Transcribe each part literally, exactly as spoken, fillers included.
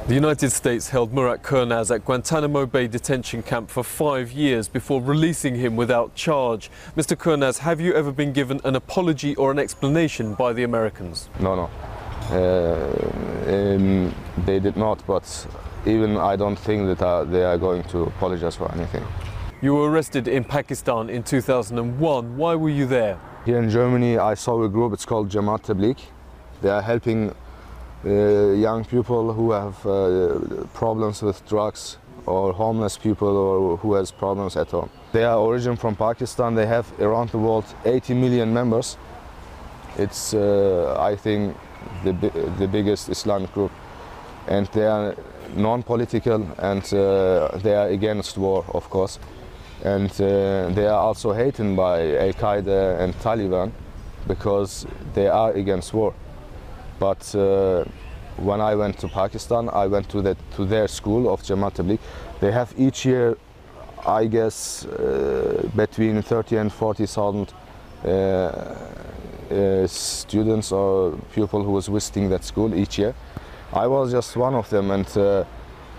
The United States held Murat Kurnaz at Guantanamo Bay detention camp for five years before releasing him without charge. Mister Kurnaz, have you ever been given an apology or an explanation by the Americans? No, no. Uh, um, they did not, but even I don't think that uh, they are going to apologize for anything. You were arrested in Pakistan in two thousand one. Why were you there? Here in Germany, I saw a group, it's called Jamaat Tabligh. They are helping Uh, young people who have uh, problems with drugs, or homeless people, or who has problems at home. They are origin from Pakistan. They have around the world eighty million members. It's, uh, I think, the, the biggest Islamic group. And they are non-political, and uh, they are against war, of course. And uh, they are also hated by Al-Qaeda and Taliban because they are against war. But uh, when I went to Pakistan, I went to, the, to their school of Jamaat Tabligh. They have each year, I guess, uh, between thirty and forty thousand uh, uh, students or people who was visiting that school each year. I was just one of them, and uh, uh,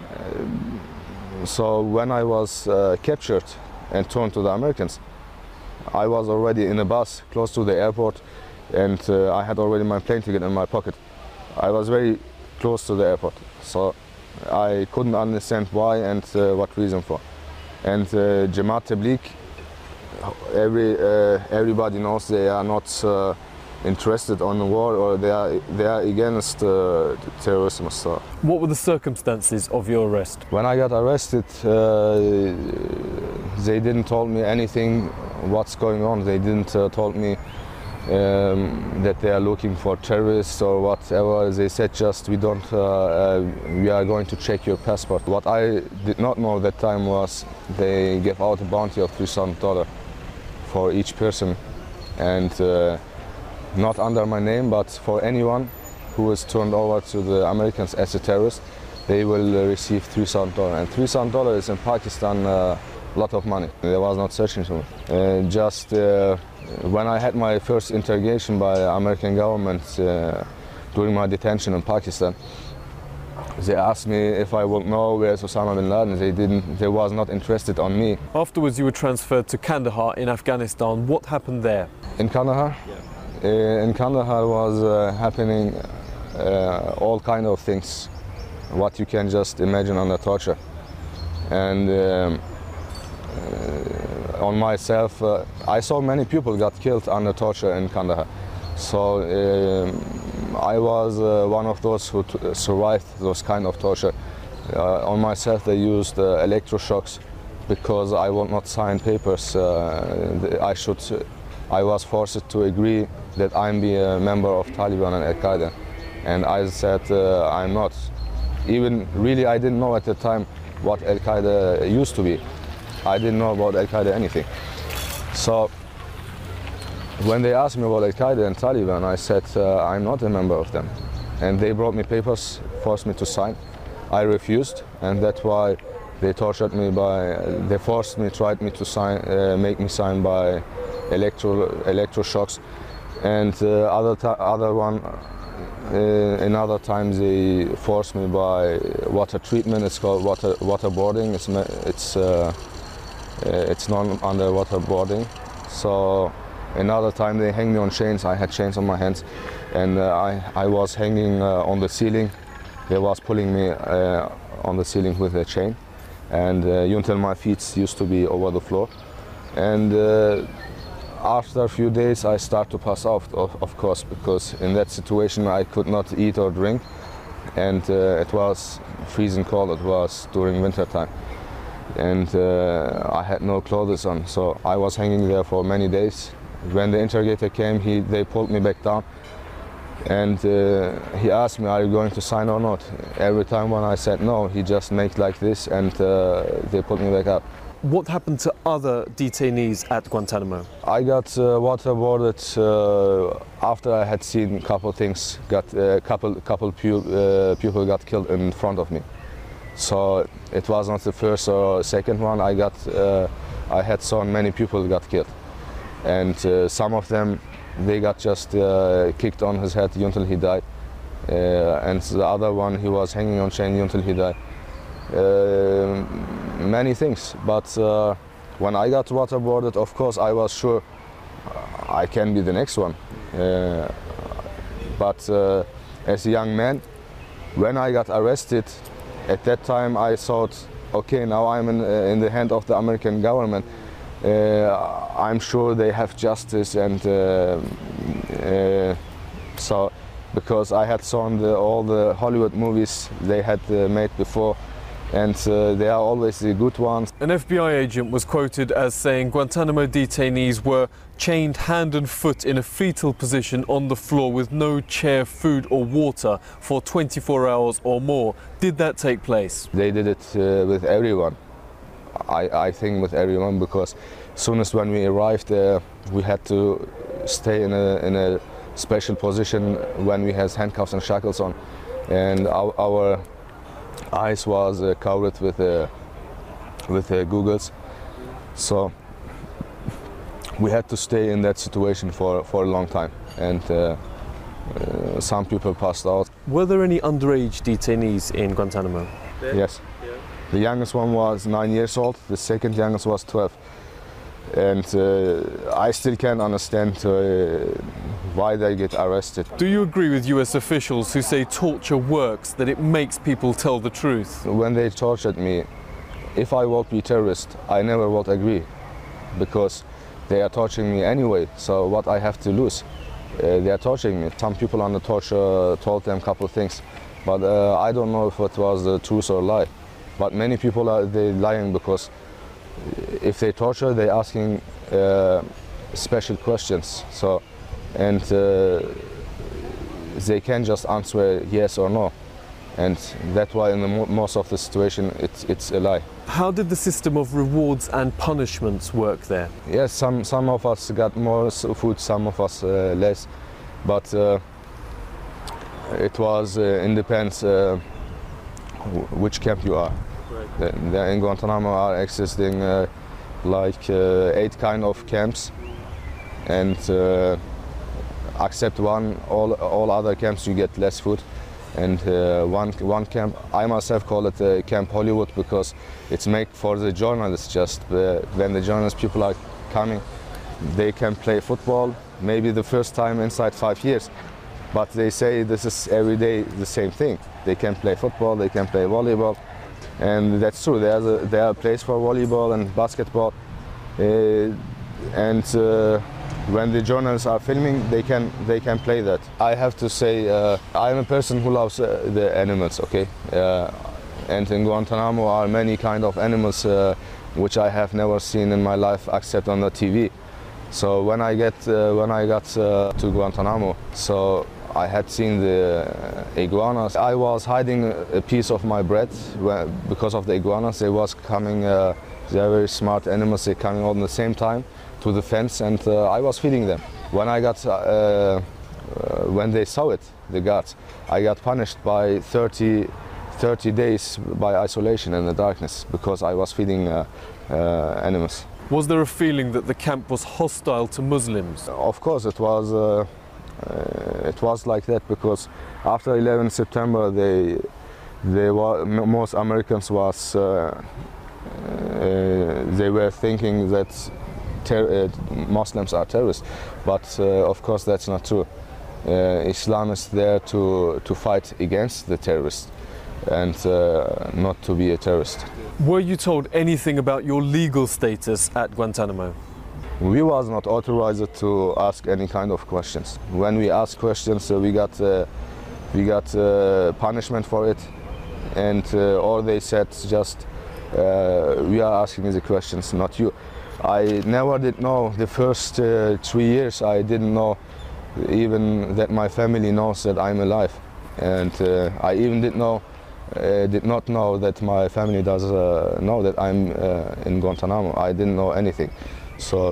so when I was uh, captured and turned to the Americans, I was already in a bus close to the airport, and uh, I had already my plane ticket in my pocket. I was very close to the airport, so I couldn't understand why and uh, what reason for. And uh, Jamaat Tabligh, every, uh, everybody knows they are not uh, interested on the war, or they are, they are against uh, terrorism. So. What were the circumstances of your arrest? When I got arrested, uh, they didn't tell me anything what's going on. They didn't uh, tell me Um, that they are looking for terrorists or whatever. They said just, we don't, uh, uh, we are going to check your passport. What I did not know at that time was they gave out a bounty of three thousand dollars for each person, and uh, not under my name, but for anyone who is turned over to the Americans as a terrorist, they will uh, receive three thousand dollars. And three thousand dollars is in Pakistan uh, a lot of money. They was not searching for me. Uh, just uh, when I had my first interrogation by the American government uh, during my detention in Pakistan, they asked me if I would know where's Osama bin Laden. They didn't. They was not interested on me. Afterwards, you were transferred to Kandahar in Afghanistan. What happened there? In Kandahar, yeah. uh, in Kandahar was uh, happening uh, all kind of things, what you can just imagine under torture, and. Um, Uh, on myself, uh, I saw many people got killed under torture in Kandahar. So uh, I was uh, one of those who t survived those kind of torture. Uh, on myself, they used uh, electroshocks because I would not sign papers. Uh, I should. I was forced to agree that I'm be a member of Taliban and Al-Qaeda, and I said uh, I'm not. Even really, I didn't know at the time what Al-Qaeda used to be. I didn't know about Al-Qaeda anything. So when they asked me about Al-Qaeda and Taliban, I said uh, I'm not a member of them. And they brought me papers, forced me to sign. I refused, and that's why they tortured me by, they forced me, tried me to sign, uh, make me sign by electro, electroshocks. And uh, other, other one, uh, another time they forced me by water treatment. It's called water, waterboarding. It's, it's uh, Uh, it's non underwaterboarding. So another time they hang me on chains. I had chains on my hands, and uh, I, I was hanging uh, on the ceiling. They was pulling me uh, on the ceiling with a chain, and uh, until my feet used to be over the floor. And uh, after a few days I start to pass out, of, of course, because in that situation I could not eat or drink, and uh, it was freezing cold. It was during winter time. And uh, I had no clothes on, so I was hanging there for many days. When the interrogator came, he, they pulled me back down, and uh, he asked me, are you going to sign or not? Every time when I said no, he just made like this, and uh, they put me back up. What happened to other detainees at Guantanamo? I got uh, waterboarded uh, after I had seen a couple things. Got a uh, couple, couple pu uh, people got killed in front of me. So it was not the first or second one. I got, uh, I had so many people got killed, and uh, some of them, they got just uh, kicked on his head until he died. uh, and the other one he was hanging on chain until he died. Uh, many things, but uh, when I got waterboarded, of course I was sure I can be the next one. Uh, but uh, as a young man, when I got arrested, at that time I thought, okay, now I'm in, uh, in the hand of the American government. Uh, I'm sure they have justice, and uh, uh, so because I had seen the, all the Hollywood movies they had uh, made before, and uh, they are always the good ones. An F B I agent was quoted as saying Guantanamo detainees were chained hand and foot in a fetal position on the floor with no chair, food or water for twenty-four hours or more. Did that take place? They did it uh, with everyone. I, I think with everyone, because as soon as when we arrived there, we had to stay in a, in a special position when we had handcuffs and shackles on, and our, our eyes was uh, covered with uh, with uh, goggles, so we had to stay in that situation for, for a long time, and uh, uh, some people passed out. Were there any underage detainees in Guantanamo? There? Yes. Yeah. The youngest one was nine years old, the second youngest was twelve. And uh, I still can't understand uh, why they get arrested. Do you agree with U S officials who say torture works, that it makes people tell the truth? When they tortured me, if I would be terrorist, I never would agree, because they are torturing me anyway, so what I have to lose? Uh, they are torturing me. Some people under torture told them a couple of things, but uh, I don't know if it was the truth or lie. But many people are they lying, because if they torture, they're asking uh, special questions. So, and uh, they can just answer yes or no, and that's why in the mo most of the situation it's it's a lie. How did the system of rewards and punishments work there? Yes, some some of us got more food, some of us uh, less, but uh, it was uh, it depends uh, which camp you are. Right. The, in Guantanamo are existing uh, like uh, eight kind of camps, and uh, except one, all all other camps you get less food. And uh, one one camp, I myself call it uh, Camp Hollywood, because it's made for the journalists. Just uh, when the journalist people are coming, they can play football, maybe the first time inside five years. But they say this is every day the same thing. They can play football, they can play volleyball, and that's true. There's a, there are places for volleyball and basketball, uh, and uh, when the journalists are filming, they can they can play that. I have to say, uh, I'm a person who loves uh, the animals. Okay, uh, and in Guantanamo are many kind of animals uh, which I have never seen in my life except on the T V. So when I get uh, when I got uh, to Guantanamo, so I had seen the iguanas. I was hiding a piece of my bread because of the iguanas. They was coming. Uh, they are very smart animals. They coming all at the same time to the fence, and uh, I was feeding them. When I got, uh, uh, when they saw it, the guards, I got punished by thirty, thirty days by isolation in the darkness because I was feeding uh, uh, animals. Was there a feeling that the camp was hostile to Muslims? Of course, it was. Uh, uh, it was like that because after eleventh September, they, they were most Americans was. Uh, uh, they were thinking that Ter uh, Muslims are terrorists, but uh, of course that's not true. Uh, Islam is there to, to fight against the terrorists and uh, not to be a terrorist. Were you told anything about your legal status at Guantanamo? We was not authorized to ask any kind of questions. When we asked questions, uh, we got uh, we got uh, punishment for it, and uh, or they said just uh, we are asking the questions, not you. I never did know the first uh, three years. I didn't know even that my family knows that I'm alive, and uh, I even did know uh, did not know that my family does uh, know that I'm uh, in Guantanamo. I didn't know anything. So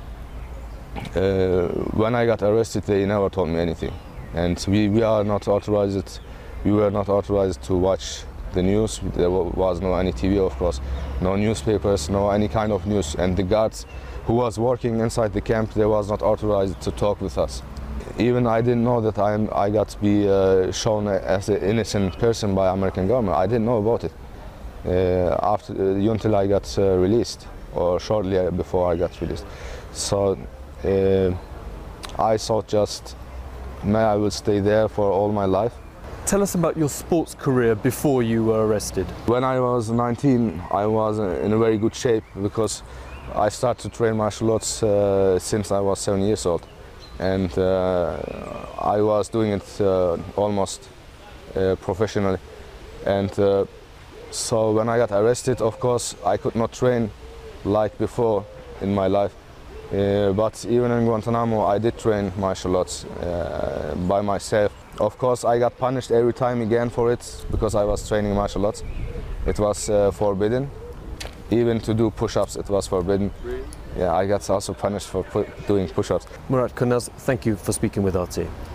uh, when I got arrested, they never told me anything, and we, we are not authorized. We were not authorized to watch the news. There was no any T V, of course, no newspapers, no any kind of news, and the guards who was working inside the camp, they was not authorized to talk with us. even I didn't know that I'm, I got to be uh, shown as an innocent person by American government. I didn't know about it uh, after, uh, until I got uh, released, or shortly before I got released. So uh, I thought just, may I will stay there for all my life. Tell us about your sports career before you were arrested. When I was nineteen, I was in a very good shape because I started to train martial arts uh, since I was seven years old. And uh, I was doing it uh, almost uh, professionally. And uh, so when I got arrested, of course, I could not train like before in my life. Uh, but even in Guantanamo, I did train martial arts uh, by myself. Of course, I got punished every time again for it because I was training martial arts. It was uh, forbidden. Even to do push-ups, it was forbidden. Really? Yeah, I got also punished for pu doing push-ups. Murat Kurnaz, thank you for speaking with R T.